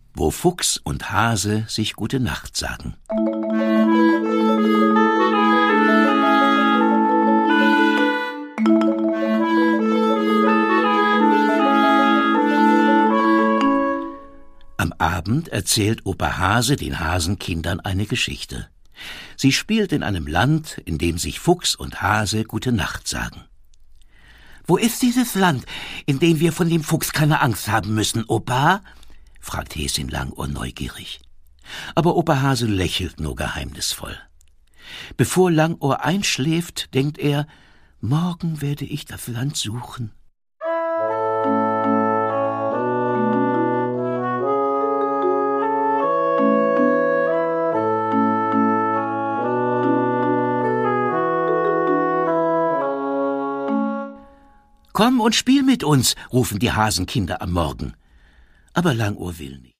wo Fuchs und Hase sich gute Nacht sagen. Am Abend erzählt Opa Hase den Hasenkindern eine Geschichte. Sie spielt in einem Land, in dem sich Fuchs und Hase gute Nacht sagen. »Wo ist dieses Land, in dem wir von dem Fuchs keine Angst haben müssen, Opa?« fragt Häschen Langohr neugierig. Aber Opa Hase lächelt nur geheimnisvoll. Bevor Langohr einschläft, denkt er, morgen werde ich das Land suchen. »Komm und spiel mit uns«, rufen die Hasenkinder am Morgen. Aber Langohr will nicht.